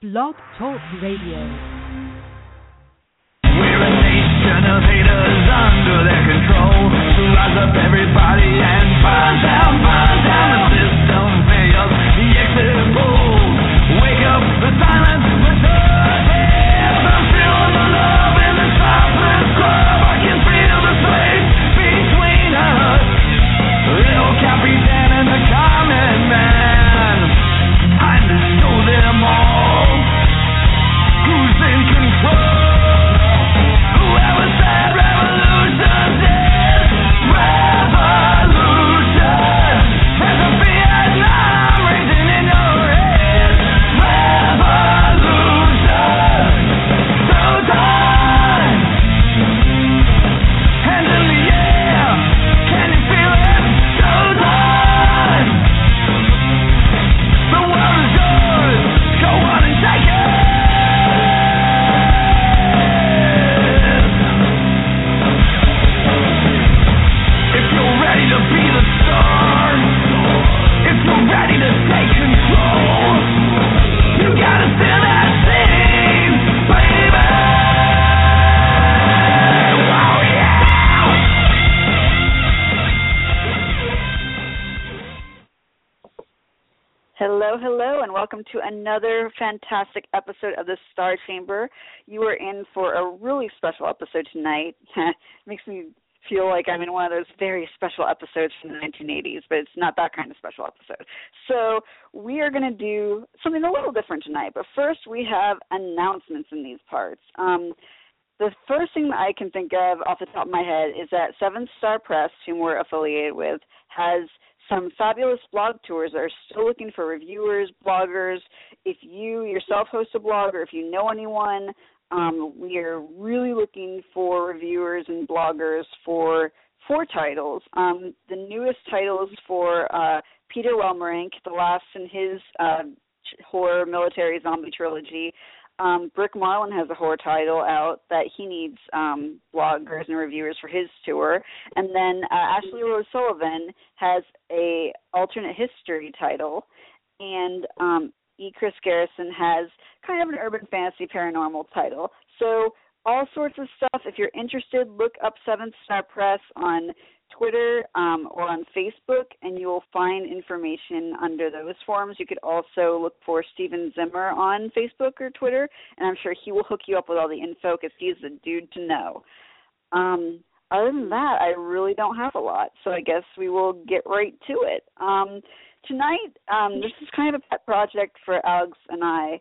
Blog Talk Radio. We're a nation of haters under their control. So rise up everybody and burn down the system fails. The exit polls wake up the silence, return it. I'm feeling the love in the topless club. I can feel the space between us. El Capitan and the common man. I know them all. Who's in control? Whoever said revolution's dead. Revolution. There's a Vietnam raging in your head. Revolution. So time. Hands in the air. Can you feel it? So time. The world is yours. Go on and take it. If you're ready to be the star, if you're ready to take control, you gotta stand that scene, baby. Oh yeah. Hello, and welcome to another fantastic episode of the Star Chamber. You are in for a really special episode tonight. Makes me feel like I'm in one of those very special episodes from the 1980s, but it's not that kind of special episode. So we are going to do something a little different tonight, but first we have announcements in these parts. The first thing that I can think of off the top of my head is that Seven Star Press, whom we're affiliated with, has some fabulous blog tours that are still looking for reviewers, bloggers. If you yourself host a blog or if you know anyone, we are really looking for reviewers and bloggers for 4 titles. The newest title is for Peter Welmerink, the last in his horror military zombie trilogy. Brick Marlin has a horror title out that he needs bloggers and reviewers for his tour. And then Ashley Rose Sullivan has a alternate history title. And E. Chris Garrison has kind of an urban fantasy paranormal title. So all sorts of stuff. If you're interested, look up Seventh Star Press on Twitter or on Facebook, and you will find information under those forums. You could also look for Steven Zimmer on Facebook or Twitter, and I'm sure he will hook you up with all the info because he's the dude to know. Other than that, I really don't have a lot, so I guess we will get right to it. Tonight, this is kind of a pet project for Alex and I.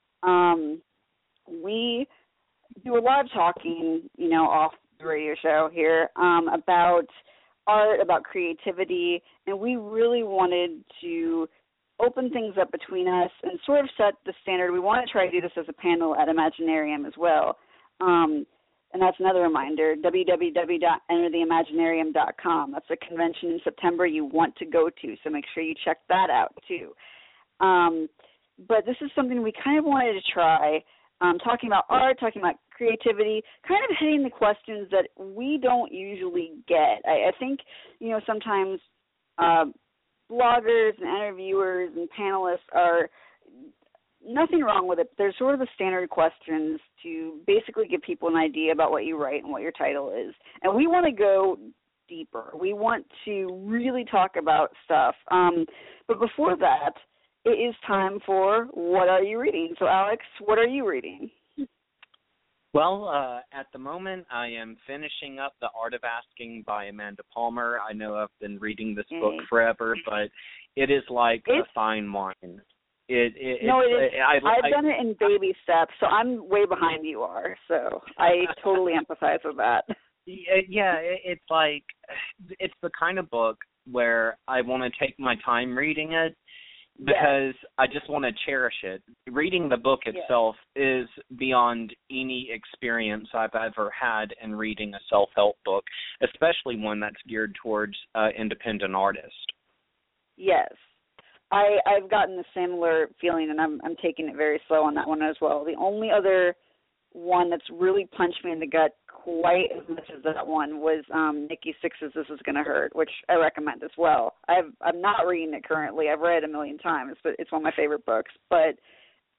We do a lot of talking, off the radio show here about art, about creativity, and we really wanted to open things up between us and sort of set the standard. We want to try to do this as a panel at Imaginarium as well. And that's another reminder, www.entertheimaginarium.com. That's a convention in September you want to go to, so make sure you check that out too. But this is something we kind of wanted to try, talking about art, talking about creativity, kind of hitting the questions that we don't usually get. I think, sometimes bloggers and interviewers and panelists are nothing wrong with it. There's sort of the standard questions to basically give people an idea about what you write and what your title is. And we want to go deeper. We want to really talk about stuff. But before that, it is time for What Are You Reading? So, Alex, what are you reading? Well, at the moment, I am finishing up The Art of Asking by Amanda Palmer. I know I've been reading this book forever, but it is like a fine wine. It is. I've done it in baby steps, so I'm way behind you are. So I totally empathize with that. Yeah, it's like it's the kind of book where I want to take my time reading it because I just want to cherish it. Reading the book itself is beyond any experience I've ever had in reading a self-help book, especially one that's geared towards independent artists. Yes. I've gotten a similar feeling, and I'm taking it very slow on that one as well. The only other one that's really punched me in the gut quite as much as that one was Nikki Sixx's This Is Gonna Hurt, which I recommend as well. I'm not reading it currently. I've read it a million times, but it's one of my favorite books. But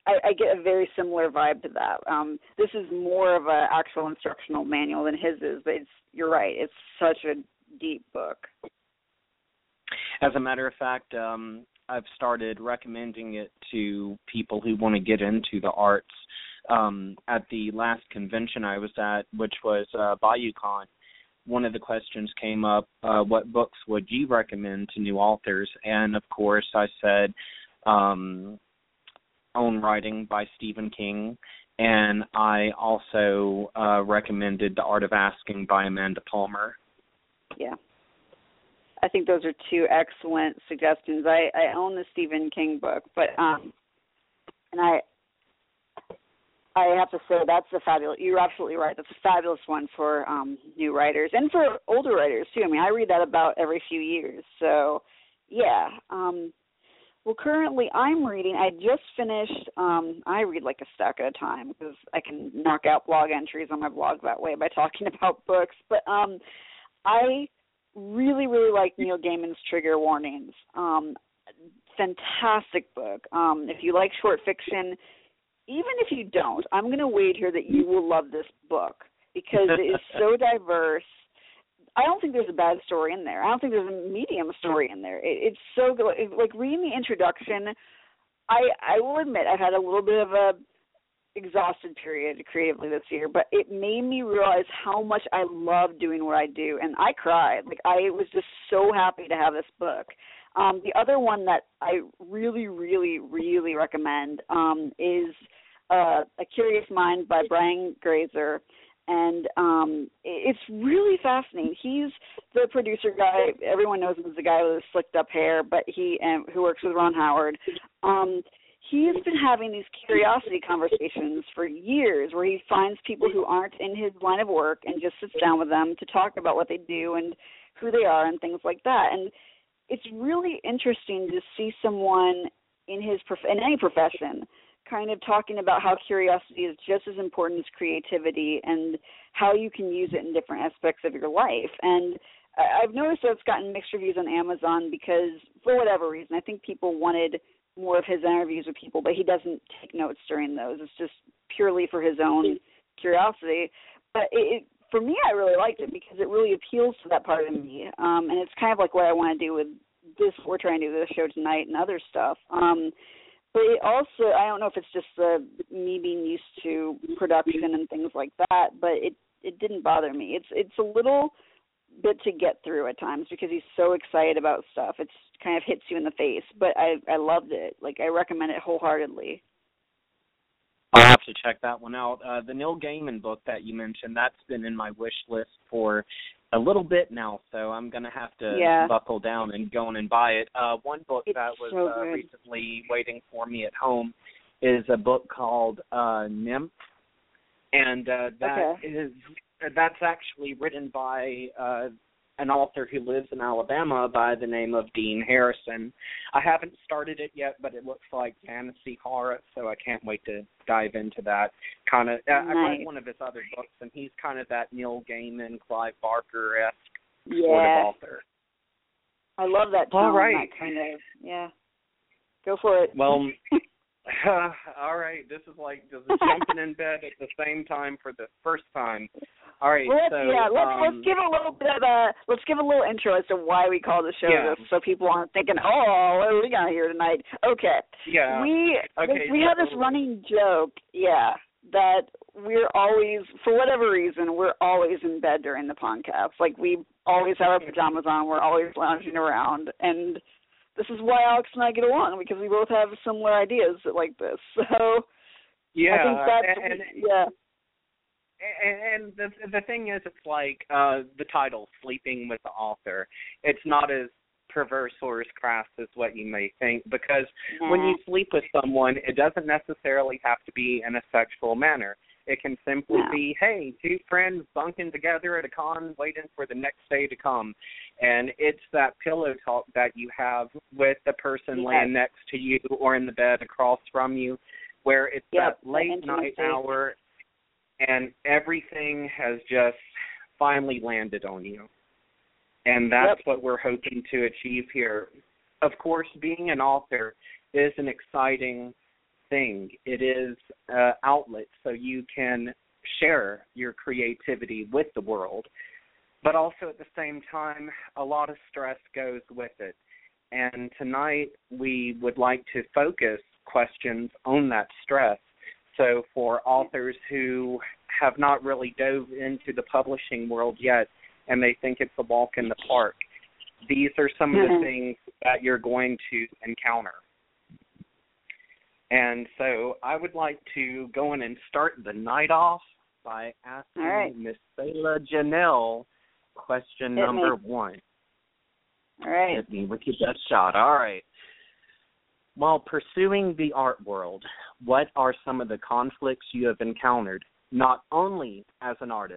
I get a very similar vibe to that. This is more of an actual instructional manual than his is, but you're right. It's such a deep book. As a matter of fact, I've started recommending it to people who want to get into the arts. At the last convention I was at, which was BayouCon, one of the questions came up, what books would you recommend to new authors? And, of course, I said Own Writing by Stephen King, and I also recommended The Art of Asking by Amanda Palmer. Yeah. I think those are two excellent suggestions. I own the Stephen King book, but and I have to say that's a fabulous. You're absolutely right. That's a fabulous one for new writers and for older writers too. I mean, I read that about every few years. So, yeah. Well, currently I'm reading. I just finished. I read like a stack at a time because I can knock out blog entries on my blog that way by talking about books. But I really, really like Neil Gaiman's Trigger Warnings. Fantastic book. If you like short fiction, even if you don't, I'm going to wager that you will love this book because it is so diverse. I don't think there's a bad story in there. I don't think there's a medium story in there. It's so good. Like reading the introduction, I will admit I've had a little bit of a exhausted period creatively this year, but it made me realize how much I love doing what I do, and I cried. Like I was just so happy to have this book. The other one that I really, really, really recommend is A Curious Mind by Brian Grazer, and it's really fascinating. He's the producer guy. Everyone knows him as the guy with the slicked up hair, but who works with Ron Howard. He has been having these curiosity conversations for years where he finds people who aren't in his line of work and just sits down with them to talk about what they do and who they are and things like that. And it's really interesting to see someone in any profession kind of talking about how curiosity is just as important as creativity and how you can use it in different aspects of your life. And I've noticed that it's gotten mixed reviews on Amazon because, for whatever reason, I think people wanted more of his interviews with people, but he doesn't take notes during those. It's just purely for his own curiosity. But for me, I really liked it because it really appeals to that part of me. And it's kind of like what I want to do with this, we're trying to do this show tonight and other stuff. But it also, I don't know if it's just me being used to production and things like that, but it didn't bother me. It's a little bit to get through at times because he's so excited about stuff. It's kind of hits you in the face, but I loved it. Like, I recommend it wholeheartedly. I'll have to check that one out. The Neil Gaiman book that you mentioned, that's been in my wish list for a little bit now, so I'm going to have to buckle down and go in and buy it. One book that was so recently waiting for me at home is a book called Nymph, and that's actually written by an author who lives in Alabama by the name of Dean Harrison. I haven't started it yet, but it looks like fantasy horror, so I can't wait to dive into that. Kind of, I read one of his other books, and he's kind of that Neil Gaiman, Clive Barker-esque sort of author. I love that tone. All right. That kind of, go for it. Well, all right. This is like just jumping in bed at the same time for the first time. All right. Let's give a little bit of let's give a little intro as to why we call the show this, so people aren't thinking, oh, what are we got here tonight? Okay. Yeah. We have this running joke, that we're always, for whatever reason, we're always in bed during the podcast. Like, we always have our pajamas on. We're always lounging around, and this is why Alex and I get along, because we both have similar ideas like this. So I think that's And the thing is, it's like the title, Sleeping with the Author. It's not as perverse or as crass as what you may think, because when you sleep with someone, it doesn't necessarily have to be in a sexual manner. It can simply be, hey, two friends bunking together at a con waiting for the next day to come. And it's that pillow talk that you have with the person laying next to you or in the bed across from you, where it's that late night hour and everything has just finally landed on you. And that's what we're hoping to achieve here. Of course, being an author is an exciting thing. It is outlet so you can share your creativity with the world. But also at the same time, a lot of stress goes with it. And tonight we would like to focus questions on that stress. So for authors who have not really dove into the publishing world yet and they think it's a walk in the park, these are some of the things that you're going to encounter. And so I would like to go in and start the night off by asking Miss Selah Janelle question number 1. All right. Hit me with your best shot. All right. While pursuing the art world, what are some of the conflicts you have encountered, not only as an artist?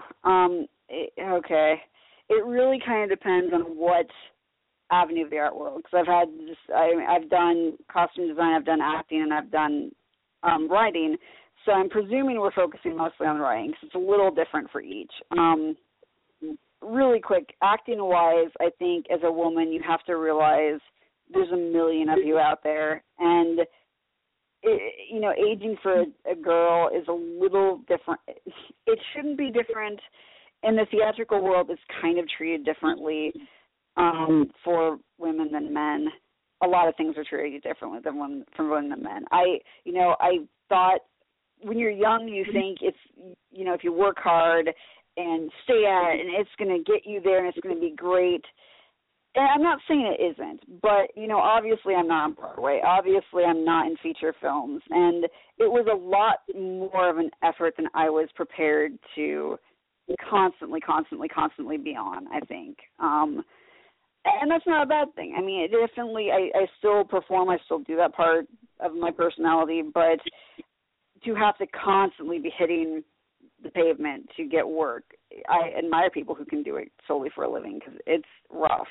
Okay. It really kind of depends on what avenue of the art world, because I've done costume design, I've done acting, and I've done writing. So I'm presuming we're focusing mostly on writing, because it's a little different for each. Really quick, acting-wise, I think as a woman you have to realize there's a million of you out there, and aging for a girl is a little different. It shouldn't be different. In the theatrical world, it's kind of treated differently for women than men. A lot of things are treated differently from women than men. I thought when you're young, you think it's, if you work hard and stay at it, and it's going to get you there and it's going to be great. And I'm not saying it isn't, but, obviously I'm not on Broadway. Obviously I'm not in feature films. And it was a lot more of an effort than I was prepared to constantly be on, I think. And that's not a bad thing. I mean, it definitely, I still perform. I still do that part of my personality. But to have to constantly be hitting the pavement to get work, I admire people who can do it solely for a living, because it's rough.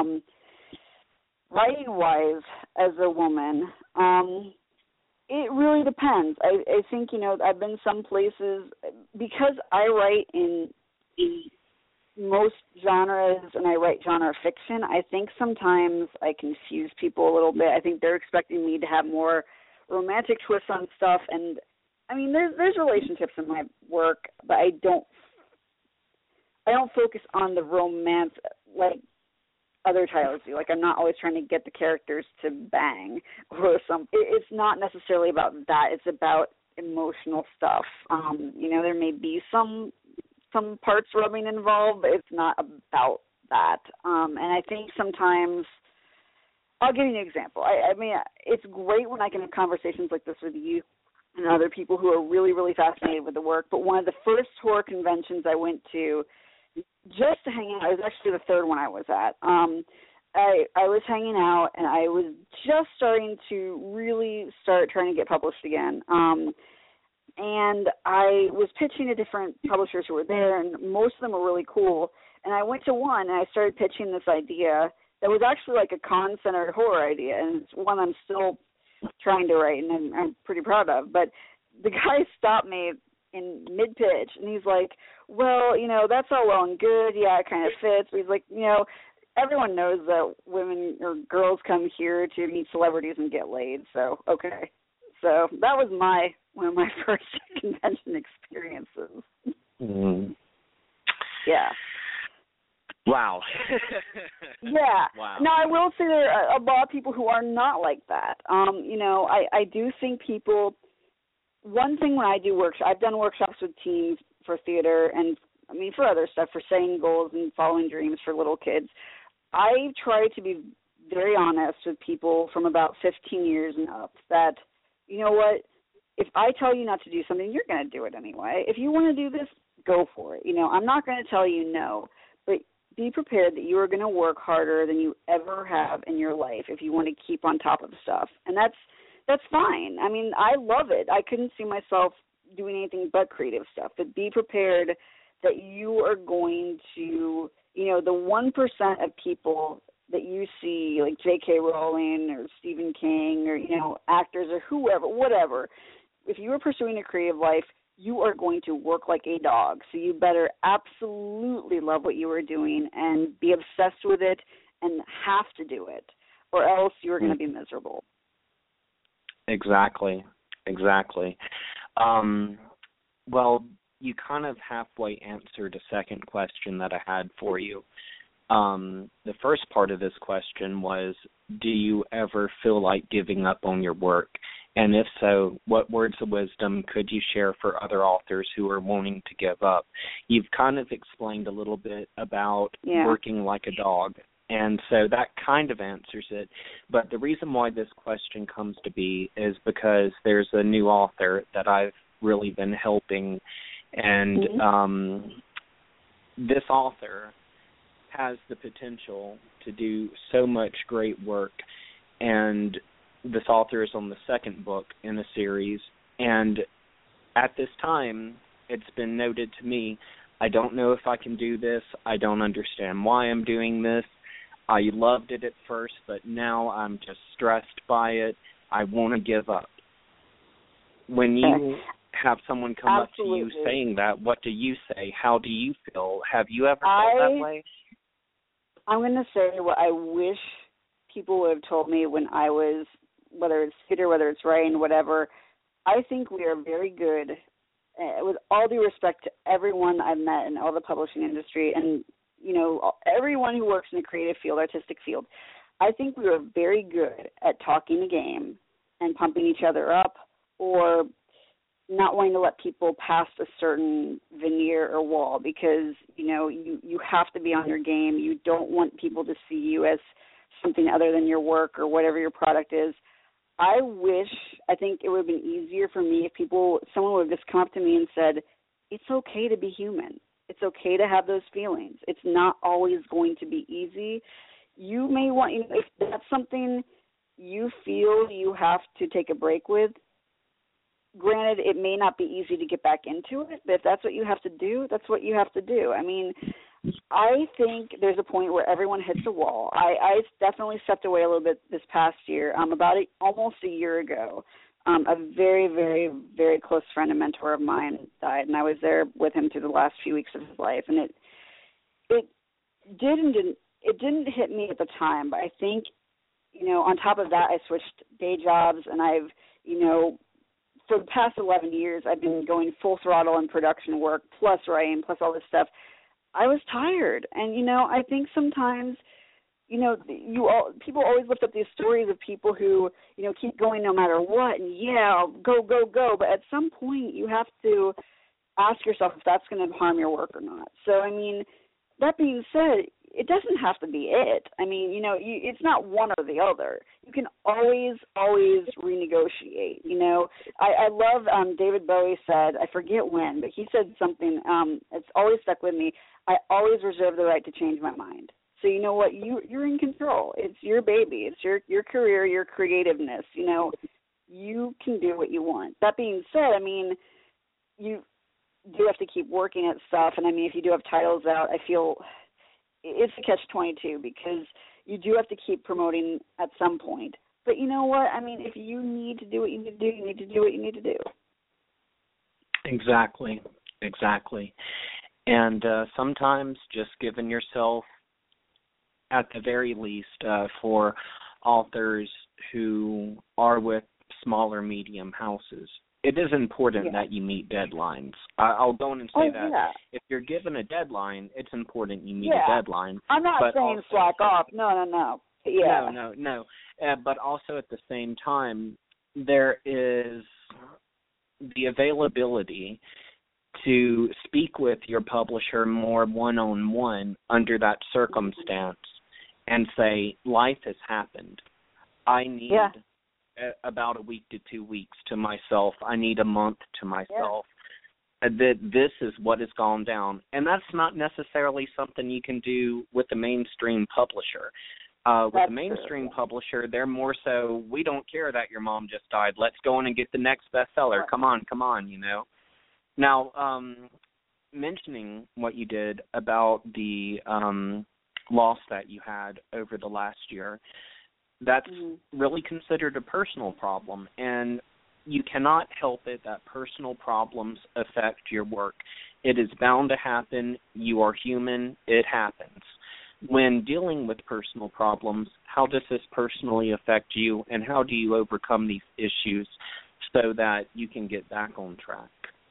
Writing-wise, as a woman, it really depends. I think, I've been some places, because I write in most genres and I write genre fiction, I think sometimes I confuse people a little bit. I think they're expecting me to have more romantic twists on stuff, and I mean, there's relationships in my work, but I don't focus on the romance like other titles do. Like, I'm not always trying to get the characters to bang or something. It's not necessarily about that. It's about emotional stuff. There may be some parts rubbing involved, but it's not about that. And I think sometimes, I'll give you an example. I mean, it's great when I can have conversations like this with you and other people who are really, really fascinated with the work. But one of the first horror conventions I went to just to hang out, it was actually the third one I was at. I was hanging out, and I was just starting to really start trying to get published again. And I was pitching to different publishers who were there, and most of them were really cool. And I went to one, and I started pitching this idea that was actually like a con-centered horror idea, and it's one I'm still trying to write, and I'm pretty proud of. But the guy stopped me in mid-pitch, and he's like, well, that's all well and good. Yeah, it kind of fits. But he's like, everyone knows that women or girls come here to meet celebrities and get laid, so okay. So that was one of my first convention experiences. Mm-hmm. Yeah. Wow. Yeah. Wow. Now, I will say there are a lot of people who are not like that. I do think people, one thing when I do workshops, I've done workshops with teens for theater and, for other stuff, for setting goals and following dreams for little kids. I try to be very honest with people from about 15 years and up that, you know what, if I tell you not to do something, you're going to do it anyway. If you want to do this, go for it. I'm not going to tell you no, but be prepared that you are going to work harder than you ever have in your life if you want to keep on top of stuff. And that's fine. I love it. I couldn't see myself doing anything but creative stuff, but be prepared that you are going to, the 1% of people that you see, like J.K. Rowling or Stephen King or, actors or whoever, whatever, if you are pursuing a creative life, you are going to work like a dog. So you better absolutely love what you are doing and be obsessed with it and have to do it, or else you are going to be miserable. Exactly. Well, you kind of halfway answered a second question that I had for you. The first part of this question was, do you ever feel like giving up on your work? And if so, what words of wisdom could you share for other authors who are wanting to give up? You've kind of explained a little bit about working like a dog, and so that kind of answers it. But the reason why this question comes to be is because there's a new author that I've really been helping, and this author has the potential to do so much great work, and this author is on the second book in a series, and at this time, it's been noted to me, I don't know if I can do this, I don't understand why I'm doing this, I loved it at first, but now I'm just stressed by it, I want to give up. When you have someone come up to you saying that, what do you say? How do you feel? Have you ever felt that way? I'm going to say what I wish people would have told me when I was, whether it's theater, whether it's writing, whatever. I think we are very good, with all due respect to everyone I've met in all the publishing industry and, you know, everyone who works in a creative field, artistic field. I think we are very good at talking the game and pumping each other up, or not wanting to let people past a certain veneer or wall, because, you know, you have to be on your game. You don't want people to see you as something other than your work or whatever your product is. I think it would have been easier for me if someone would have just come up to me and said, it's okay to be human. It's okay to have those feelings. It's not always going to be easy. You may want, if that's something you feel you have to take a break with, granted, it may not be easy to get back into it, but if that's what you have to do, that's what you have to do. I mean, I think there's a point where everyone hits a wall. I definitely stepped away a little bit this past year. Almost a year ago, a very, very, very close friend and mentor of mine died, and I was there with him through the last few weeks of his life. And it didn't hit me at the time, but I think, you know, on top of that, I switched day jobs, and I've, you know, for the past 11 years, I've been going full throttle in production work, plus writing, plus all this stuff. I was tired. And, you know, I think sometimes, you know, people always lift up these stories of people who, you know, keep going no matter what, and go. But at some point, you have to ask yourself if that's going to harm your work or not. So, I mean, that being said, it doesn't have to be it. I mean, you know, it's not one or the other. You can always renegotiate, you know. I love David Bowie said, I forget when, but he said something, it's always stuck with me, I always reserve the right to change my mind. So you know what, you're in control. It's your baby. It's your career, your creativeness. You know, you can do what you want. That being said, I mean, you do have to keep working at stuff, and I mean, if you do have titles out, I feel it's a catch-22 because you do have to keep promoting at some point. But you know what? I mean, if you need to do what you need to do, you need to do what you need to do. Exactly. And sometimes just giving yourself, at the very least, for authors who are with smaller, medium houses, it is important that you meet deadlines. I'll go in and say that. Yeah. If you're given a deadline, it's important you meet a deadline. I'm not saying slack off. No. Yeah. No. But also at the same time, there is the availability to speak with your publisher more one-on-one under that circumstance and say, life has happened. I need about a week to 2 weeks to myself. I need a month to myself. That this is what has gone down. And that's not necessarily something you can do with a mainstream publisher. With a mainstream publisher, they're more so, we don't care that your mom just died. Let's go in and get the next bestseller. Come on, you know. Now, mentioning what you did about the loss that you had over the last year, that's really considered a personal problem, and you cannot help it that personal problems affect your work. It is bound to happen. You are human. It happens. when dealing with personal problems, how does this personally affect you, and how do you overcome these issues so that you can get back on track?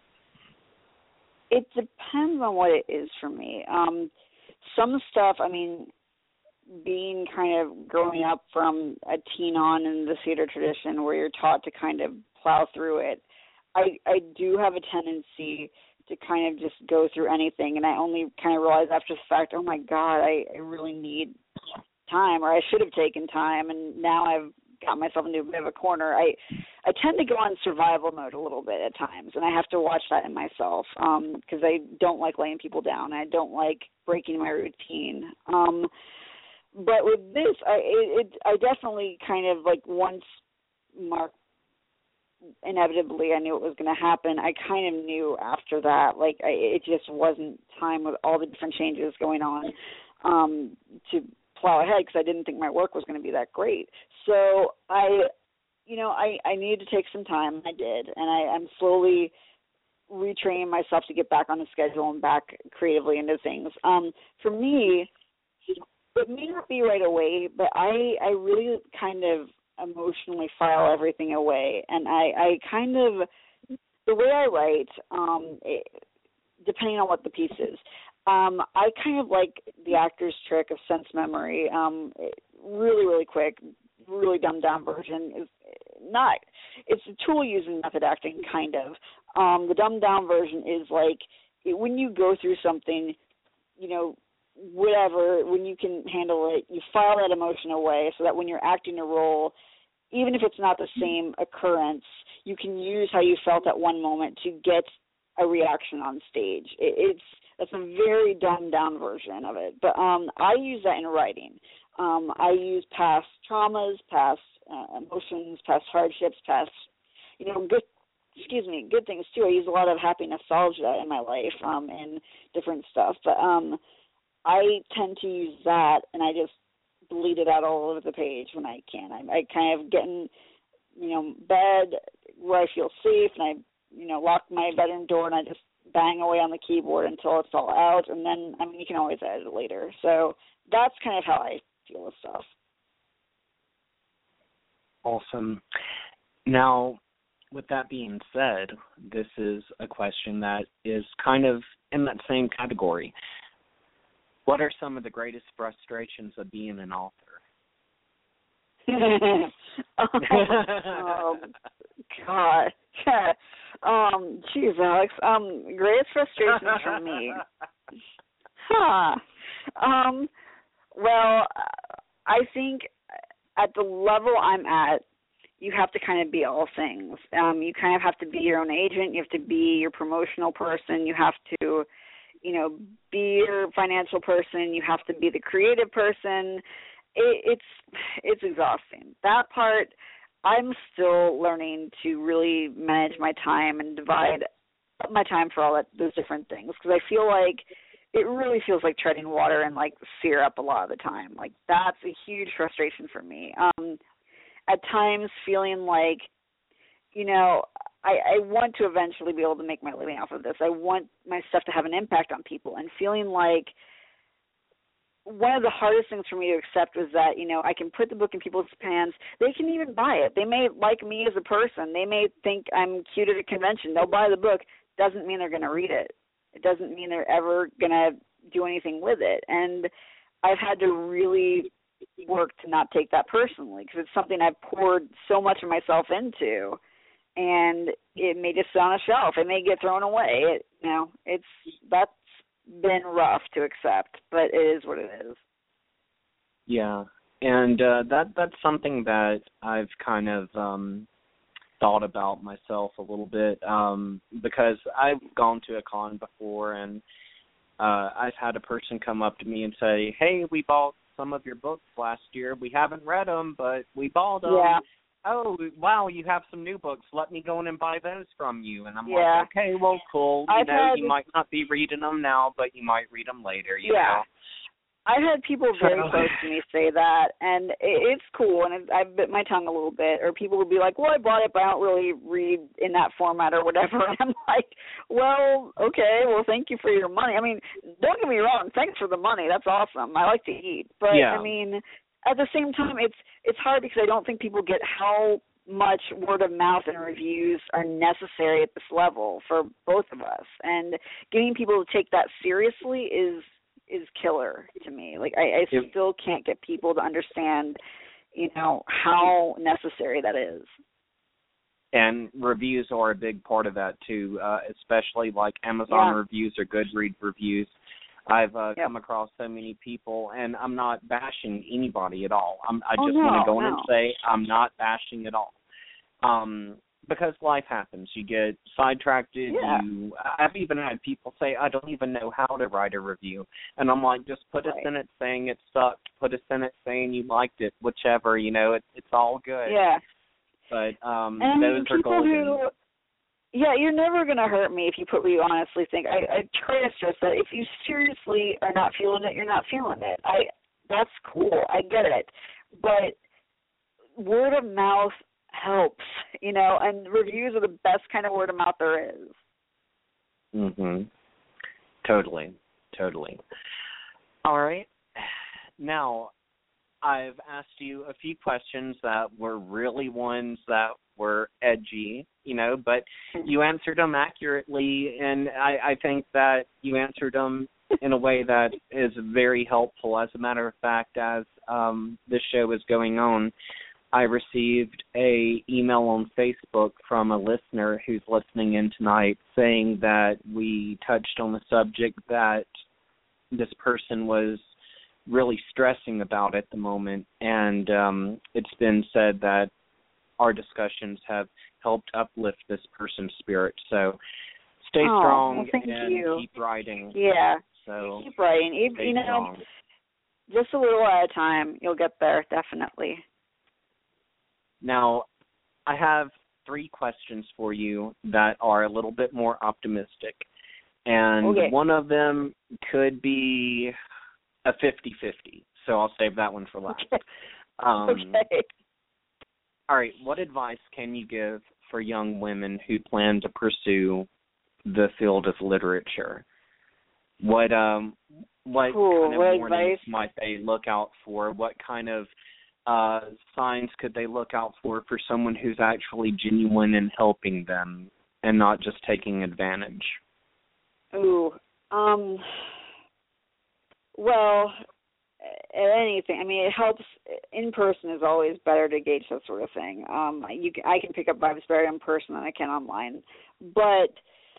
It depends on what it is for me. Some stuff, being kind of growing up from a teen on in the theater tradition where you're taught to kind of plow through it, I do have a tendency to kind of just go through anything, and I only kind of realize after the fact, oh my God, I really need time, or I should have taken time, and now I've got myself into a bit of a corner. I tend to go on survival mode a little bit at times, and I have to watch that in myself because I don't like laying people down. I don't like breaking my routine. But with this, I definitely kind of like once Mark inevitably I knew it was going to happen, I kind of knew after that, like it just wasn't time with all the different changes going on to plow ahead because I didn't think my work was going to be that great. So I needed to take some time. I did, and I'm slowly retraining myself to get back on the schedule and back creatively into things. For me, it may not be right away, but I really kind of emotionally file everything away, and I kind of, the way I write, depending on what the piece is, I kind of like the actor's trick of sense memory, really, really quick, really dumbed down version. It's a tool used in method acting, kind of. The dumbed down version is like, when you go through something, whatever, when you can handle it, you file that emotion away so that when you're acting a role, even if it's not the same occurrence, you can use how you felt at one moment to get a reaction on stage. That's a very dumbed down version of it. But I use that in writing. I use past traumas, past emotions, past hardships, past, good things too. I use a lot of happy nostalgia in my life and different stuff. But I tend to use that, and I just bleed it out all over the page when I can. I kind of get in, bed where I feel safe, and I, lock my bedroom door, and I just bang away on the keyboard until it's all out, and then, you can always edit it later. So that's kind of how I deal with stuff. Awesome. Now, with that being said, this is a question that is kind of in that same category. What are some of the greatest frustrations of being an author? Oh, God. Geez, Alex. Greatest frustrations for me. Well, I think at the level I'm at, you have to kind of be all things. You kind of have to be your own agent. You have to be your promotional person. You have to, be your financial person. You have to be the creative person. It's exhausting. That part, I'm still learning to really manage my time and divide my time for all those different things, because I feel like it really feels like treading water and like syrup a lot of the time. Like that's a huge frustration for me. At times feeling like, I want to eventually be able to make my living off of this. I want my stuff to have an impact on people, and feeling like one of the hardest things for me to accept was that, I can put the book in people's hands. They can even buy it. They may like me as a person. They may think I'm cute at a convention. They'll buy the book. Doesn't mean they're going to read it. It doesn't mean they're ever going to do anything with it. And I've had to really work to not take that personally, because it's something I've poured so much of myself into, and it may just sit on a shelf. It may get thrown away. That's been rough to accept, but it is what it is. Yeah, and that's something that I've kind of thought about myself a little bit, because I've gone to a con before, and I've had a person come up to me and say, "Hey, we bought some of your books last year. We haven't read them, but we bought them. Yeah. Oh, wow, you have some new books. Let me go in and buy those from you." And I'm yeah. like, okay, well, cool. You might not be reading them now, but you might read them later, you know. I've had people very close to me say that, and it's cool, and I've bit my tongue a little bit. Or people will be like, well, I bought it, but I don't really read in that format or whatever. And I'm like, well, okay, well, thank you for your money. I mean, don't get me wrong, thanks for the money. That's awesome. I like to eat. But, I mean, at the same time, it's hard because I don't think people get how much word of mouth and reviews are necessary at this level for both of us. And getting people to take that seriously is killer to me. Like I still can't get people to understand, how necessary that is. And reviews are a big part of that too, especially like Amazon reviews or Goodreads reviews. I've come across so many people, and I'm not bashing anybody at all. I just want to go in and say I'm not bashing at all. Because life happens. You get sidetracked. I've even had people say, I don't even know how to write a review. And I'm like, just put a sentence saying it sucked. Put a sentence saying you liked it, whichever, it's all good. Yeah. But and those are golden. You're never going to hurt me if you put what you honestly think. I try to stress that if you seriously are not feeling it, you're not feeling it. That's cool. I get it. But word of mouth helps, and reviews are the best kind of word of mouth there is. Totally. All right. Now, I've asked you a few questions that were really ones that were edgy, but you answered them accurately, and I think that you answered them in a way that is very helpful. As a matter of fact, as this show is going on, I received an email on Facebook from a listener who's listening in tonight saying that we touched on the subject that this person was really stressing about at the moment, and it's been said that our discussions have helped uplift this person's spirit. So stay strong and keep writing. Yeah, so keep writing. Just a little at a time, you'll get there, definitely. Now, I have 3 questions for you that are a little bit more optimistic. And one of them could be a 50-50, so I'll save that one for last. Okay. All right, what advice can you give for young women who plan to pursue the field of literature? What kind of warnings might they look out for? What kind of signs could they look out for someone who's actually genuine in helping them and not just taking advantage? Well, anything. I mean, it helps. In person is always better to gauge that sort of thing. I can pick up vibes better in person than I can online. But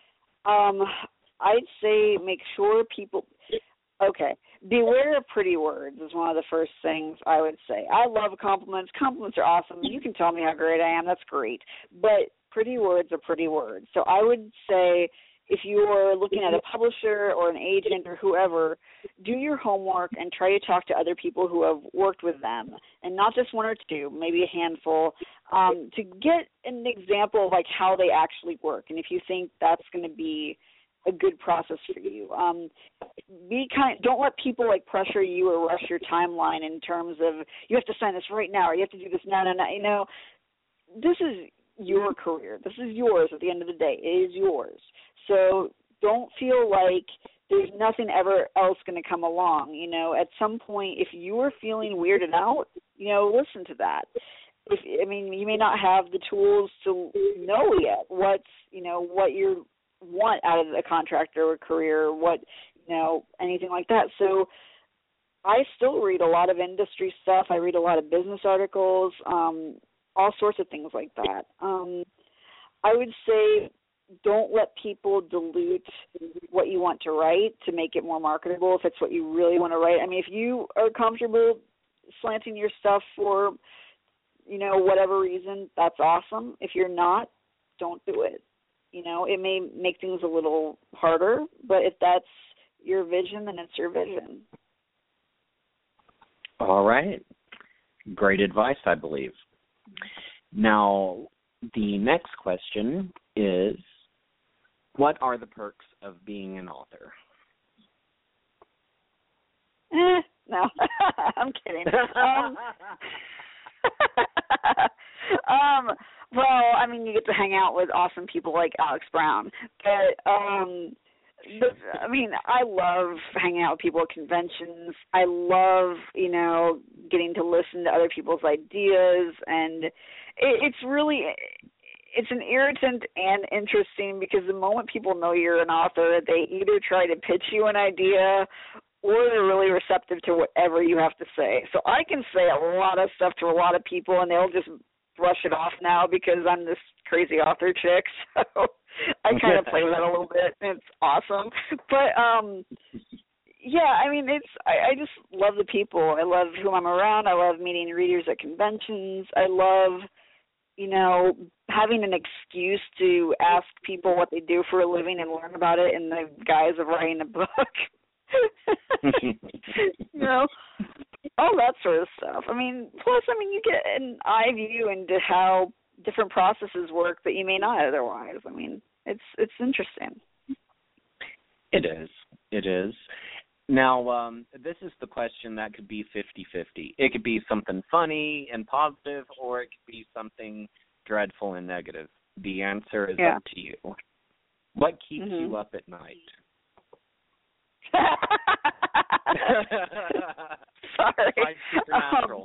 I'd say make sure people. Okay, beware of pretty words is one of the first things I would say. I love compliments. Compliments are awesome. You can tell me how great I am. That's great. But pretty words are pretty words. So I would say if you are looking at a publisher or an agent or whoever, do your homework and try to talk to other people who have worked with them, and not just one or two, maybe a handful, to get an example of like how they actually work. And if you think that's going to be a good process for you, don't let people like pressure you or rush your timeline in terms of you have to sign this right now or you have to do this now. This is your career. This is yours at the end of the day. It is yours. So don't feel like there's nothing ever else going to come along. At some point, if you are feeling weirded out, listen to that. You may not have the tools to know yet what you want out of a contractor or career, anything like that. So I still read a lot of industry stuff. I read a lot of business articles, all sorts of things like that. I would say don't let people dilute what you want to write to make it more marketable if it's what you really want to write. If you are comfortable slanting your stuff for, whatever reason, that's awesome. If you're not, don't do it. It may make things a little harder, but if that's your vision, then it's your vision. All right. Great advice, I believe. Now, the next question is, what are the perks of being an author? No, I'm kidding. Well, I mean, you get to hang out with awesome people like Alex Brown, but I mean, I love hanging out with people at conventions. I love, getting to listen to other people's ideas, and it's an irritant and interesting because the moment people know you're an author, they either try to pitch you an idea or they're really receptive to whatever you have to say. So I can say a lot of stuff to a lot of people, and they'll just brush it off now because I'm this crazy author chick. So I kind of play with that a little bit, and it's awesome. But yeah, I mean, I just love the people. I love whom I'm around. I love meeting readers at conventions. I love, having an excuse to ask people what they do for a living and learn about it in the guise of writing a book. All that sort of stuff. I mean, plus, you get an eye view into how different processes work that you may not otherwise. I mean, it's interesting. It is. Now, this is the question that could be 50-50. It could be something funny and positive, or it could be something dreadful and negative. The answer is up to you. What keeps you up at night? Sorry. Like Supernatural.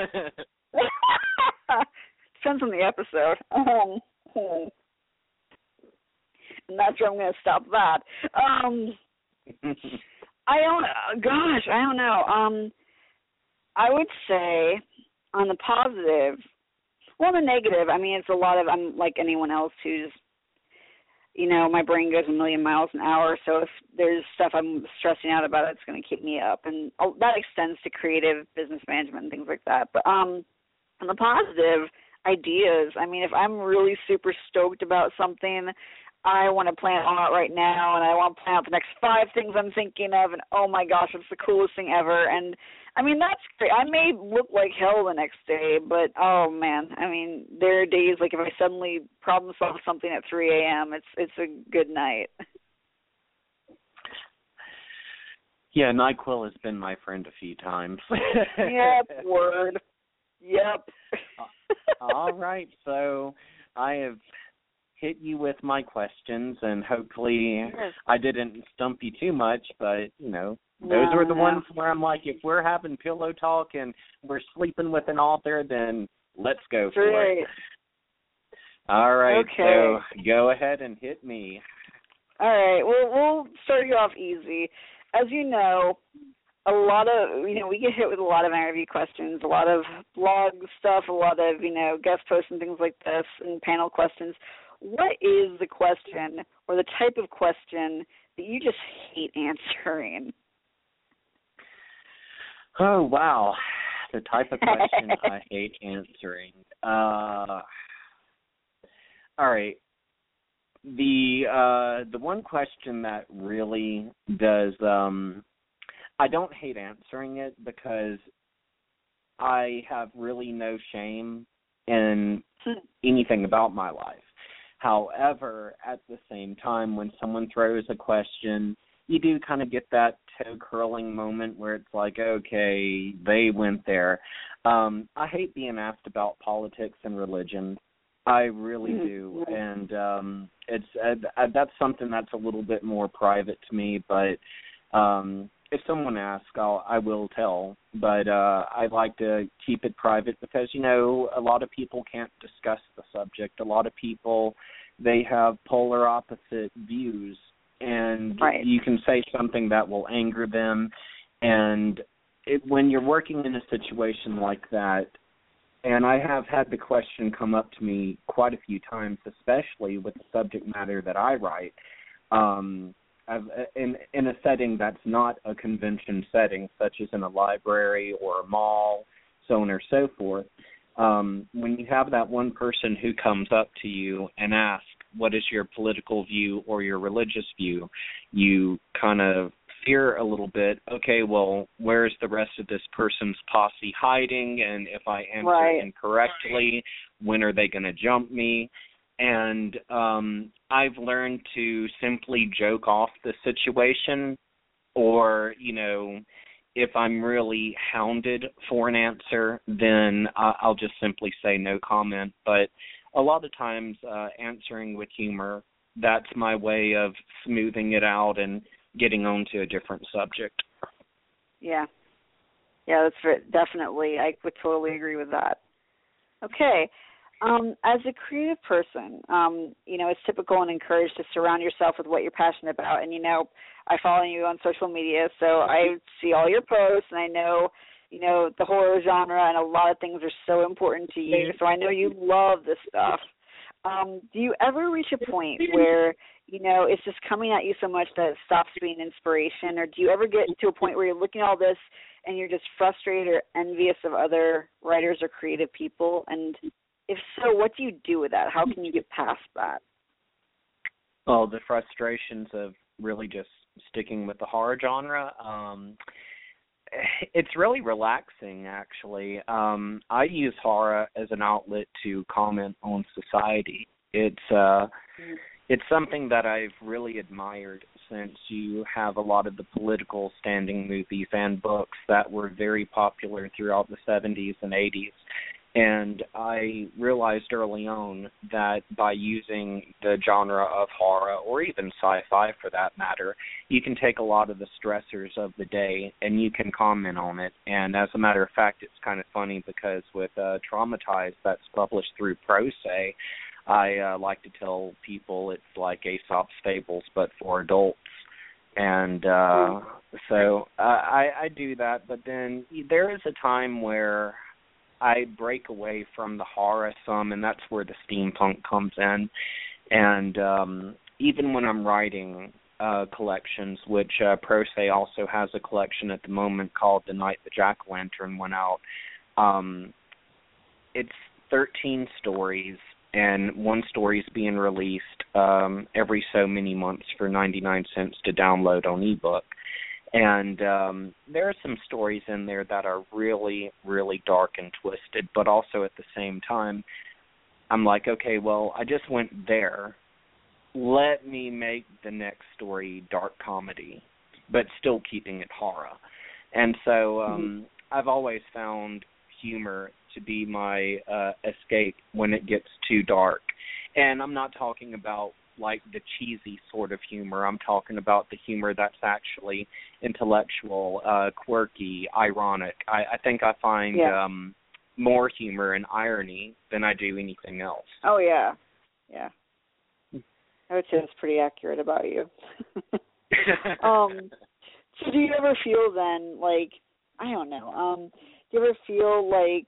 Depends on the episode. And that's where I'm going to stop that. I don't know. I would say on the positive, well, the negative, it's a lot of, I'm like anyone else who's, my brain goes a million miles an hour, so if there's stuff I'm stressing out about, it's going to keep me up. And that extends to creative business management and things like that. But on the positive, ideas. If I'm really super stoked about something, I want to plan it all out right now, and I want to plan out the next 5 things I'm thinking of, and oh my gosh, it's the coolest thing ever. And that's great. I may look like hell the next day, but oh man, there are days like if I suddenly problem solve something at 3 a.m., it's a good night. Yeah, NyQuil has been my friend a few times. Yep, word. Yep. All right, so I have hit you with my questions, and hopefully I didn't stump you too much, but, those are the ones where I'm like, if we're having pillow talk and we're sleeping with an author, then let's go for it. All right, okay. So go ahead and hit me. All right, we'll start you off easy. As you know, a lot of, we get hit with a lot of interview questions, a lot of blog stuff, a lot of, guest posts and things like this, and panel questions. What is the question or the type of question that you just hate answering? Oh, wow. The type of question I hate answering. All right. The one question that really does, I don't hate answering it because I have really no shame in anything about my life. However, at the same time, when someone throws a question, you do kind of get that toe-curling moment where it's like, okay, they went there. I hate being asked about politics and religion. I really do. And that's something that's a little bit more private to me. But if someone asks, I will tell. But I like to keep it private because, a lot of people can't discuss the subject. A lot of people, they have polar opposite views. And you can say something that will anger them. And when you're working in a situation like that, and I have had the question come up to me quite a few times, especially with the subject matter that I write, in a setting that's not a convention setting, such as in a library or a mall, so on or so forth. When you have that one person who comes up to you and asks, what is your political view or your religious view, you kind of fear a little bit, okay, well, where's the rest of this person's posse hiding? And if I answer incorrectly, when are they going to jump me? And I've learned to simply joke off the situation or, if I'm really hounded for an answer, then I'll just simply say no comment. But a lot of times answering with humor, that's my way of smoothing it out and getting on to a different subject. Yeah. Yeah, definitely. I would totally agree with that. Okay. As a creative person, it's typical and encouraged to surround yourself with what you're passionate about. And, I follow you on social media, so I see all your posts, and I know, the horror genre and a lot of things are so important to you. So I know you love this stuff. Do you ever reach a point where, it's just coming at you so much that it stops being inspiration? Or do you ever get to a point where you're looking at all this and you're just frustrated or envious of other writers or creative people? And if so, what do you do with that? How can you get past that? Well, the frustrations of really just sticking with the horror genre, it's really relaxing, actually. I use horror as an outlet to comment on society. It's something that I've really admired since you have a lot of the political standing movies and books that were very popular throughout the 70s and 80s. And I realized early on that by using the genre of horror, or even sci-fi for that matter, you can take a lot of the stressors of the day and you can comment on it. And as a matter of fact, it's kind of funny because with Traumatized, that's published through Prose, I like to tell people it's like Aesop's Fables, but for adults. And so I do that, but then there is a time where I break away from the horror some, and that's where the steampunk comes in. And even when I'm writing collections, which Prose also has a collection at the moment called The Night the Jack-o'-lantern went out, it's 13 stories, and one story is being released every so many months for 99 cents to download on ebook. And there are some stories in there that are really, really dark and twisted, but also at the same time, I'm like, okay, well, I just went there. Let me make the next story dark comedy, but still keeping it horror. And so I've always found humor to be my escape when it gets too dark. And I'm not talking about like the cheesy sort of humor. I'm talking about the humor that's actually intellectual, quirky, ironic. I think I find more humor and irony than I do anything else. Oh, yeah. Yeah. I would say that's pretty accurate about you. So do you ever feel then, like, I don't know, do you ever feel like,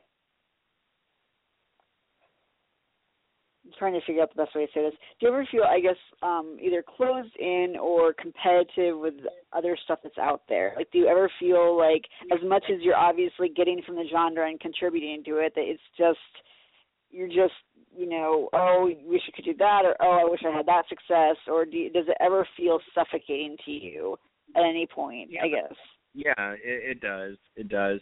I'm trying to figure out the best way to say this, do you ever feel, I guess, either closed in or competitive with other stuff that's out there? Like, do you ever feel like, as much as you're obviously getting from the genre and contributing to it, that it's just, you're just, you know, oh, I wish I could do that, or oh, I wish I had that success, or does it ever feel suffocating to you at any point, I guess? Yeah, it does. It does.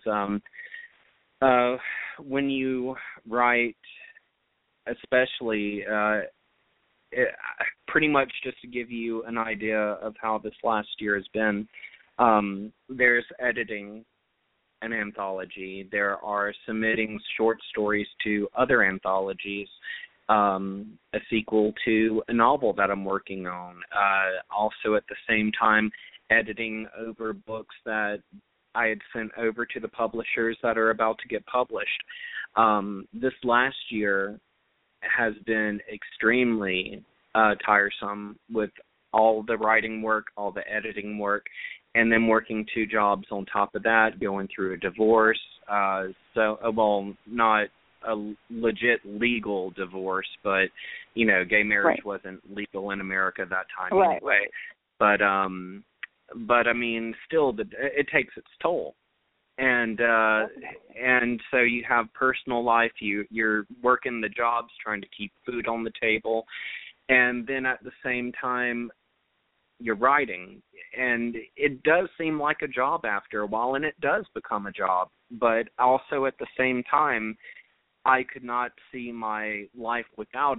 When you write, especially, pretty much just to give you an idea of how this last year has been, there's editing an anthology. There are submitting short stories to other anthologies, a sequel to a novel that I'm working on. Also at the same time, editing over books that I had sent over to the publishers that are about to get published. This last year has been extremely tiresome with all the writing work, all the editing work, and then working two jobs on top of that, going through a divorce. Well, not a legit legal divorce, but, you know, gay marriage wasn't legal in America that time anyway. But I mean, still, it takes its toll. And so you have personal life, you're working the jobs, trying to keep food on the table, and then at the same time, you're writing. And it does seem like a job after a while, and it does become a job. But also at the same time, I could not see my life without it.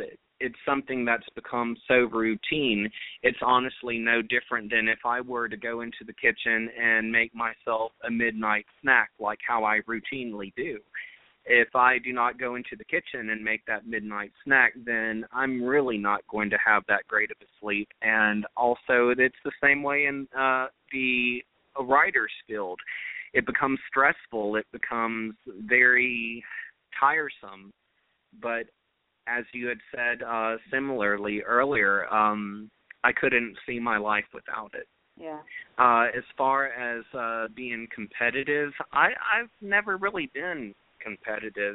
it's something that's become so routine. It's honestly no different than if I were to go into the kitchen and make myself a midnight snack like how I routinely do. If I do not go into the kitchen and make that midnight snack, then I'm really not going to have that great of a sleep. And also, it's the same way in the writer's field. It becomes stressful. It becomes very tiresome. But as you had said similarly earlier, I couldn't see my life without it. Yeah. As far as being competitive, I've never really been competitive.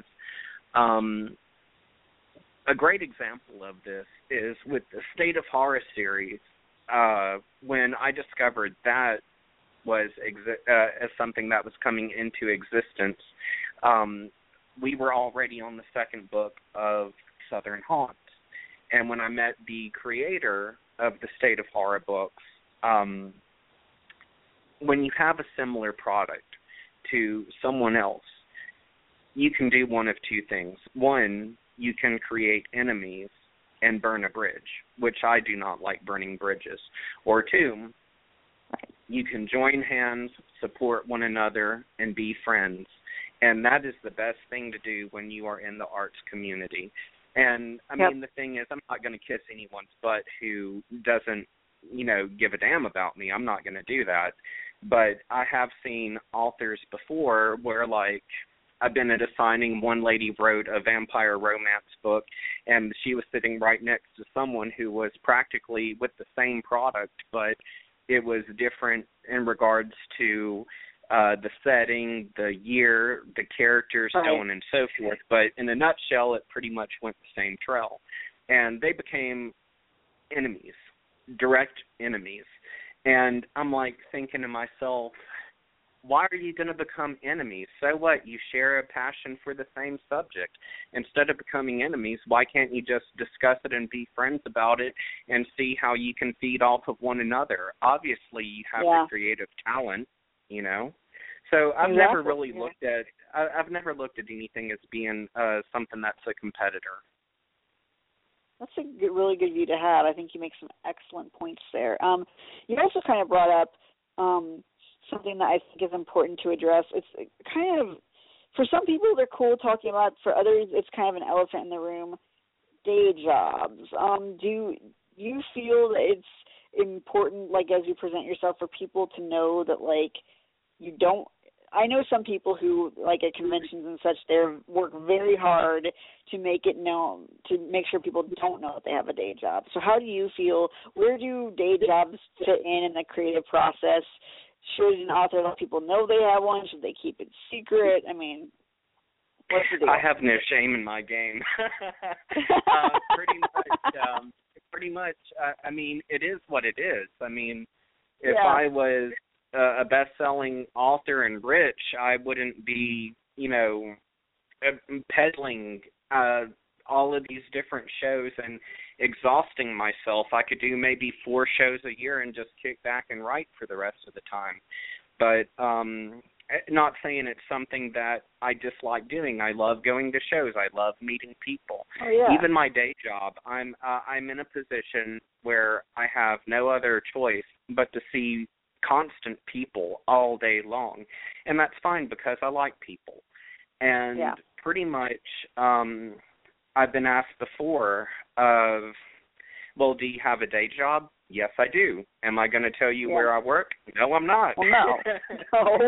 A great example of this is with the State of Horror series. When I discovered that was as something that was coming into existence, we were already on the second book of Southern Haunts. And when I met the creator of the State of Horror books, when you have a similar product to someone else, you can do one of two things. One, you can create enemies and burn a bridge, which I do not like burning bridges. Or two, you can join hands, support one another, and be friends. And that is the best thing to do when you are in the arts community. And, I mean, the thing is, I'm not going to kiss anyone's butt who doesn't, give a damn about me. I'm not going to do that. But I have seen authors before where, like, I've been at a signing, one lady wrote a vampire romance book, and she was sitting right next to someone who was practically with the same product, but it was different in regards to the setting, the year, the characters, so on and so forth. But in a nutshell, it pretty much went the same trail. And they became enemies, direct enemies. And I'm like thinking to myself, why are you going to become enemies? So what? You share a passion for the same subject. Instead of becoming enemies, why can't you just discuss it and be friends about it and see how you can feed off of one another? Obviously, you have the creative talent, So I've never really looked at I've never looked at anything as being something that's a competitor. That's a really good view to have. I think you make some excellent points there. You also kind of brought up something that I think is important to address. It's kind of, for some people, they're cool talking about. For others, it's kind of an elephant in the room. Day jobs. Do you feel that it's important, like, as you present yourself, for people to know that, like, you don't? I know some people who, like, at conventions and such, they work very hard to make it known, to make sure people don't know that they have a day job. So how do you feel? Where do day jobs fit in the creative process? Should an author let people know they have one? Should they keep it secret? I mean, what's the deal? I have no shame in my game. Pretty much. I mean, it is what it is. I mean, if I was a best-selling author and rich, I wouldn't be, peddling all of these different shows and exhausting myself. I could do maybe 4 shows a year and just kick back and write for the rest of the time. But not saying it's something that I dislike doing. I love going to shows. I love meeting people. Oh, yeah. Even my day job, I'm in a position where I have no other choice but to see constant people all day long. And that's fine because I like people. And pretty much I've been asked before of, well, do you have a day job? Yes, I do. Am I going to tell you where I work? No, I'm not. Well, no.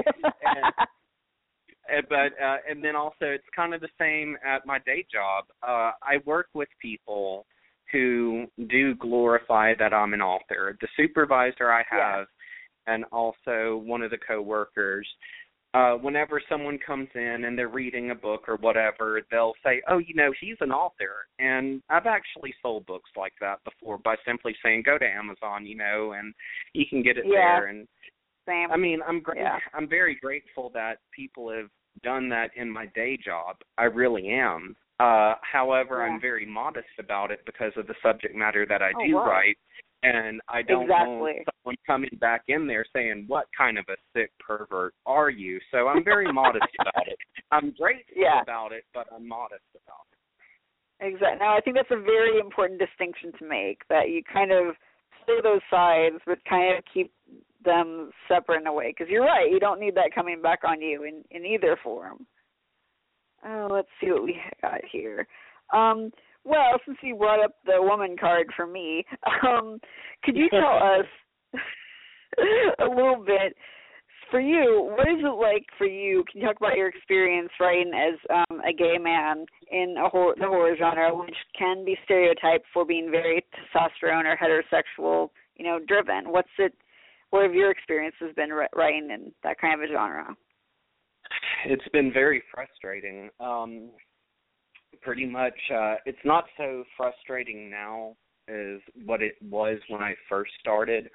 And then also it's kind of the same at my day job. I work with people who do glorify that I'm an author. The supervisor I have and also one of the coworkers, whenever someone comes in and they're reading a book or whatever, they'll say, oh, he's an author. And I've actually sold books like that before by simply saying, go to Amazon, and you can get it there. And same. I mean, I'm very grateful that people have done that in my day job. I really am. However, I'm very modest about it because of the subject matter that I do write. And I don't want someone coming back in there saying, what kind of a sick pervert are you? So I'm very modest about it. I'm grateful about it, but I'm modest about it. Exactly. Now, I think that's a very important distinction to make, that you kind of play those sides, but kind of keep them separate in a way. Because you're right, you don't need that coming back on you in either form. Oh, let's see what we got here. Well, since you brought up the woman card for me, could you tell us a little bit, for you, what is it like for you? Can you talk about your experience writing as a gay man in the horror genre, which can be stereotyped for being very testosterone or heterosexual, driven? What have your experiences been writing in that kind of a genre? It's been very frustrating. Pretty much, it's not so frustrating now as what it was when I first started.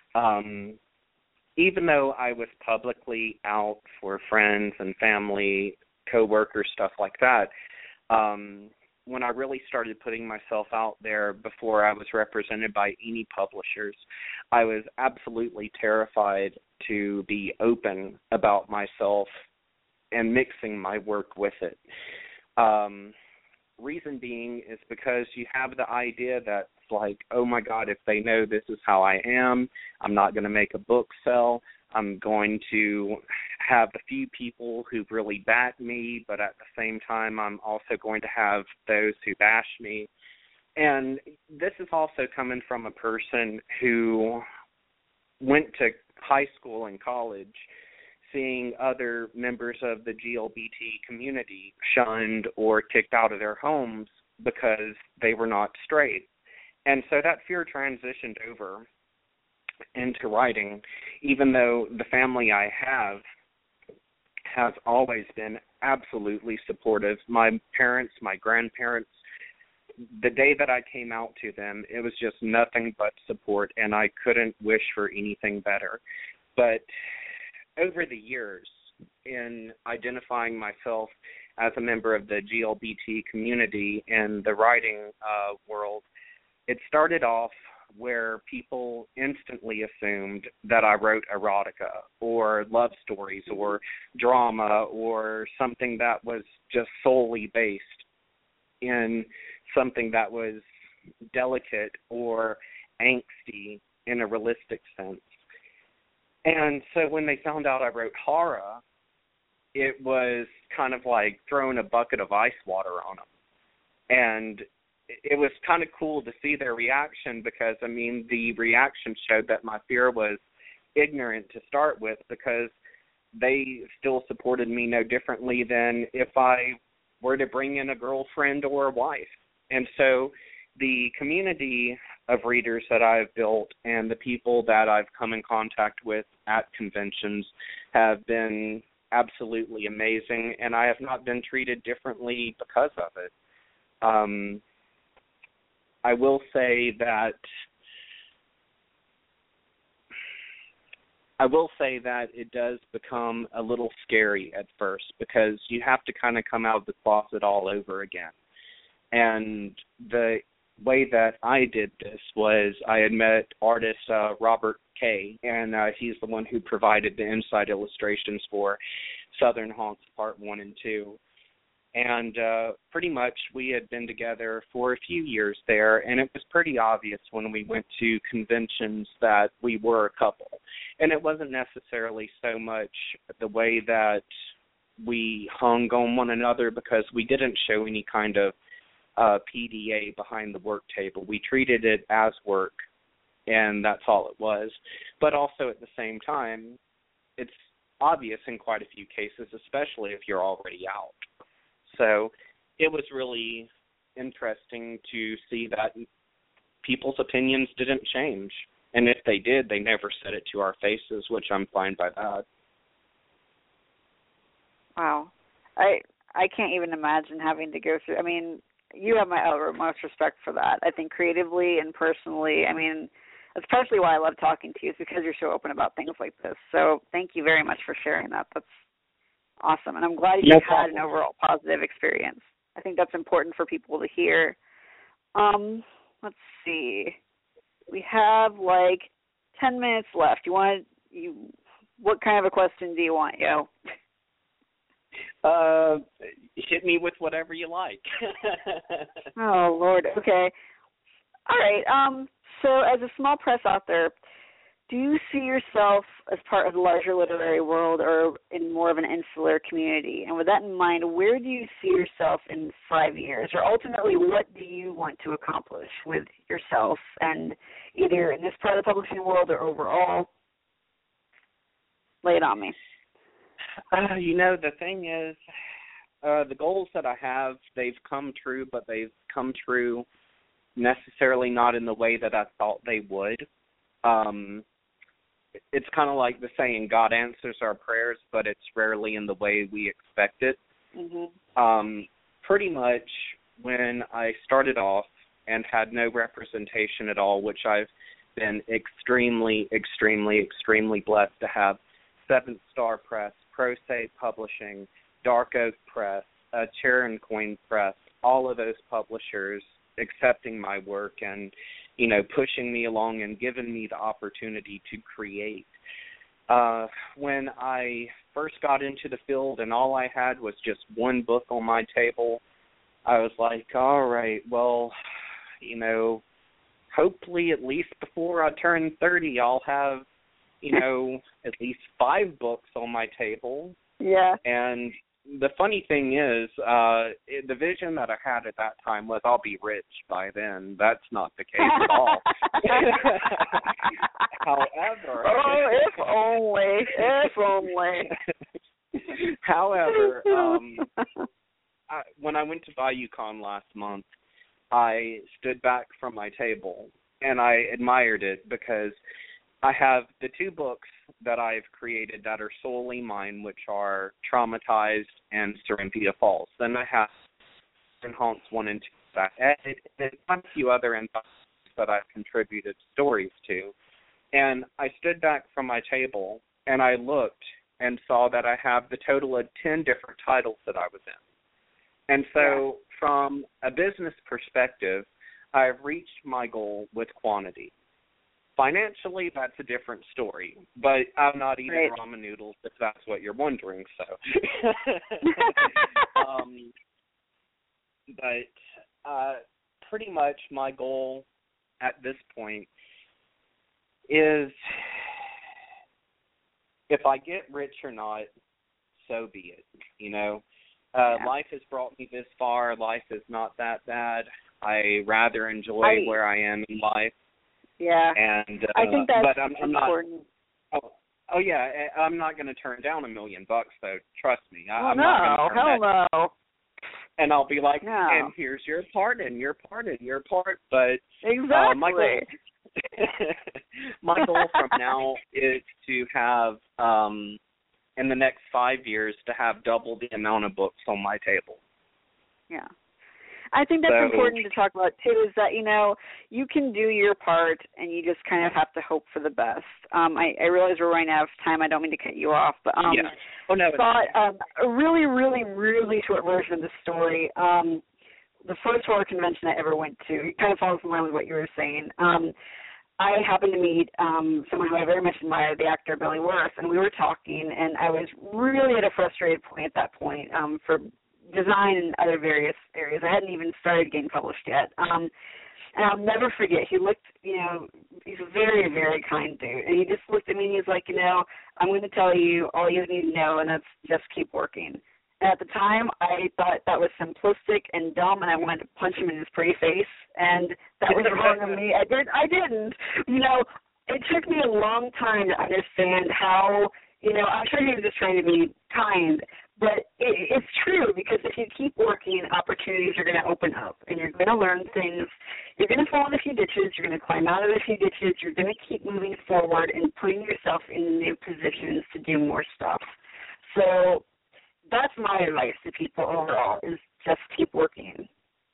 Even though I was publicly out for friends and family, coworkers, stuff like that, when I really started putting myself out there before I was represented by any publishers, I was absolutely terrified to be open about myself and mixing my work with it. Reason being is because you have the idea that it's like, oh my God, if they know this is how I am, I'm not going to make a book sell. I'm going to have a few people who really back me, but at the same time, I'm also going to have those who bash me. And this is also coming from a person who went to high school and college seeing other members of the GLBT community shunned or kicked out of their homes because they were not straight. And so that fear transitioned over into writing, even though the family I have has always been absolutely supportive. My parents, my grandparents, the day that I came out to them, it was just nothing but support, and I couldn't wish for anything better. But over the years, in identifying myself as a member of the GLBT community in the writing world, it started off where people instantly assumed that I wrote erotica or love stories or drama or something that was just solely based in something that was delicate or angsty in a realistic sense. And so when they found out I wrote horror, it was kind of like throwing a bucket of ice water on them. And it was kind of cool to see their reaction because, I mean, the reaction showed that my fear was ignorant to start with because they still supported me no differently than if I were to bring in a girlfriend or a wife. And so the community of readers that I've built and the people that I've come in contact with at conventions have been absolutely amazing, and I have not been treated differently because of it. I will say that it does become a little scary at first because you have to kind of come out of the closet all over again. And the way that I did this was I had met artist Robert Kay, and he's the one who provided the inside illustrations for Southern Haunts Part 1 and 2. And pretty much we had been together for a few years there, and it was pretty obvious when we went to conventions that we were a couple. And it wasn't necessarily so much the way that we hung on one another because we didn't show any kind of PDA behind the work table. We treated it as work, and that's all it was. But also at the same time, it's obvious in quite a few cases, especially if you're already out. So it was really interesting to see that people's opinions didn't change. And if they did, they never said it to our faces, which I'm fine by that. Wow. I can't even imagine having to go through. I mean, you have my utmost respect for that. I think creatively and personally, I mean, that's partially why I love talking to you, is because you're so open about things like this. So thank you very much for sharing that. That's awesome. And I'm glad you had an overall positive experience. I think that's important for people to hear. Let's see. We have like 10 minutes left. What kind of a question do you want, Yo? Hit me with whatever you like. Oh, Lord. Okay. All right. So as a small press author, do you see yourself as part of the larger literary world or in more of an insular community? And with that in mind, where do you see yourself in 5 years? Or ultimately, what do you want to accomplish with yourself, and either in this part of the publishing world or overall? Lay it on me. The thing is, the goals that I have, they've come true, but they've come true necessarily not in the way that I thought they would. It's kind of like the saying, God answers our prayers, but it's rarely in the way we expect it. Mm-hmm. Pretty much when I started off and had no representation at all, which I've been extremely, extremely, extremely blessed to have, Seventh Star Press, Prosay Publishing, Dark Oak Press, Chair & Coin Press, all of those publishers accepting my work and, pushing me along and giving me the opportunity to create. When I first got into the field and all I had was just one book on my table, I was like, all right, well, hopefully at least before I turn 30, I'll have, at least 5 books on my table. Yeah. And the funny thing is, the vision that I had at that time was I'll be rich by then. That's not the case at all. However. Oh, if only. However, when I went to BayouCon last month, I stood back from my table and I admired it because I have the 2 books that I've created that are solely mine, which are Traumatized and Serinthia Falls. Then I have Haunts 1 and 2 that and a few other anthologies that I've contributed stories to. And I stood back from my table and I looked and saw that I have the total of 10 different titles that I was in. And so from a business perspective, I've reached my goal with quantity. Financially, that's a different story, but I'm not eating ramen noodles if that's what you're wondering. So, but pretty much my goal at this point is, if I get rich or not, so be it. Life has brought me this far. Life is not that bad. I rather enjoy where I am in life. Yeah, and I think that's but I'm important. Not, oh yeah, I'm not going to turn down $1 million though. Trust me. I'm no, not going to turn that no. And I'll be like, no. And here's your part, and your part, and your part. But exactly. My goal from now is to have, in the next 5 years, to have double the amount of books on my table. Yeah. I think that's important to talk about, too, is that, you can do your part and you just kind of have to hope for the best. I realize we're running out of time. I don't mean to cut you off, but a really, really, really short version of the story. The first horror convention I ever went to, it kind of falls in line with what you were saying. I happened to meet someone who I very much admire, the actor Billy Wirth, and we were talking, and I was really at a frustrated point at that point for design and other various areas. I hadn't even started getting published yet. And I'll never forget, he looked, he's a very, very kind dude. And he just looked at me and he's like, I'm going to tell you all you need to know, and that's just keep working. And at the time, I thought that was simplistic and dumb, and I wanted to punch him in his pretty face. And that was wrong of me. I didn't. It took me a long time to understand how, I'm sure he was just trying to be kind, but it's true, because if you keep working, opportunities are going to open up, and you're going to learn things. You're going to fall in a few ditches. You're going to climb out of a few ditches. You're going to keep moving forward and putting yourself in new positions to do more stuff. So that's my advice to people overall, is just keep working.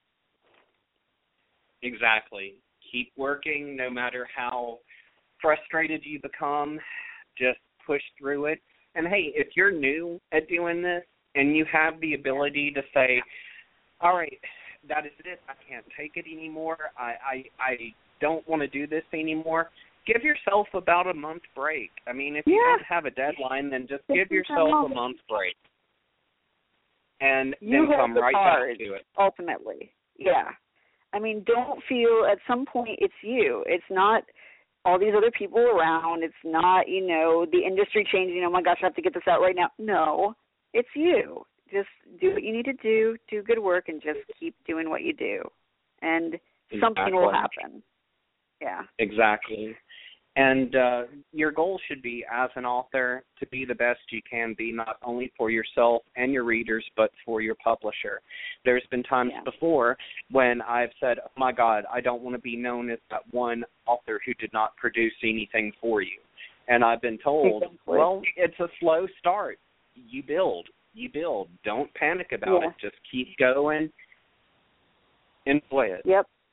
Exactly. Keep working no matter how frustrated you become. Just push through it. And, hey, if you're new at doing this and you have the ability to say, all right, that is it, I can't take it anymore, I don't want to do this anymore, give yourself about a month break. I mean, if you don't have a deadline, then just give yourself a month break. and you then come right cards, back to it. Ultimately, yeah. I mean, don't feel at some point it's you. It's not all these other people around. It's not, the industry changing. Oh my gosh, I have to get this out right now. No, it's you. Just do what you need to do good work, and just keep doing what you do. And something will happen. Yeah. Exactly. And your goal should be, as an author, to be the best you can be, not only for yourself and your readers, but for your publisher. There's been times before when I've said, oh, my God, I don't want to be known as that one author who did not produce anything for you. And I've been told, well, it's a slow start. You build. Don't panic about it. Just keep going. Enjoy it.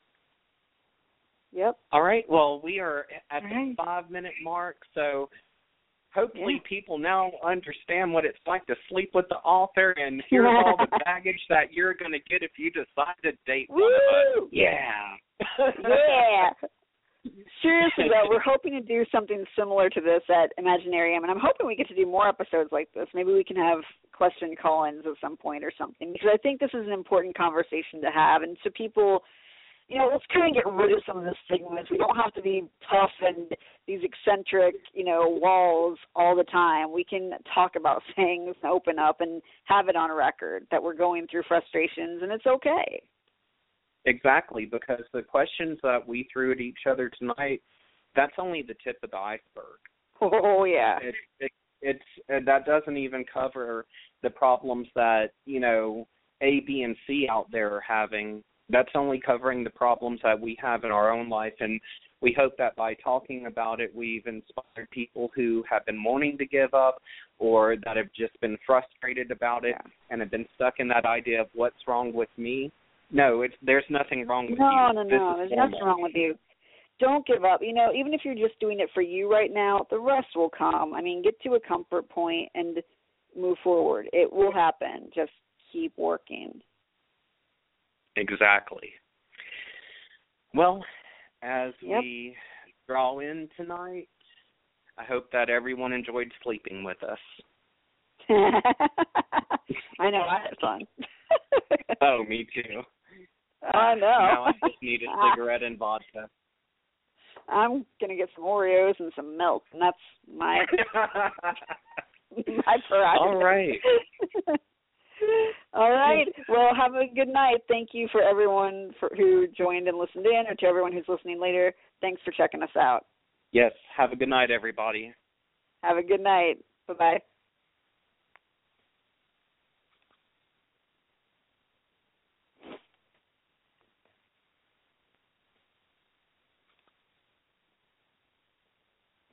Yep. All right. Well, we are at the 5-minute mark, so hopefully people now understand what it's like to sleep with the author, and here's all the baggage that you're going to get if you decide to date one of us. Yeah. Seriously, though, we're hoping to do something similar to this at Imaginarium, and I'm hoping we get to do more episodes like this. Maybe we can have question call-ins at some point or something, because I think this is an important conversation to have, and so people... let's kind of get rid of some of the stigmas. We don't have to be tough and these eccentric, walls all the time. We can talk about things and open up and have it on record that we're going through frustrations, and it's okay. Exactly, because the questions that we threw at each other tonight, that's only the tip of the iceberg. Oh, yeah. It's that doesn't even cover the problems that, A, B, and C out there are having. That's only covering the problems that we have in our own life, and we hope that by talking about it, we've inspired people who have been wanting to give up or that have just been frustrated about it and have been stuck in that idea of what's wrong with me. No, there's nothing wrong with you. No, there's nothing wrong with you. Don't give up. Even if you're just doing it for you right now, the rest will come. I mean, get to a comfort point and move forward. It will happen. Just keep working. Exactly. Well, as we draw in tonight, I hope that everyone enjoyed sleeping with us. I know, I had fun. Oh, me too. I know. Now I just need a cigarette and vodka. I'm going to get some Oreos and some milk, and that's my prerogative. All right. All right. Well, have a good night. Thank you for everyone who joined and listened in, or to everyone who's listening later. Thanks for checking us out. Yes. Have a good night, everybody. Have a good night. Bye-bye.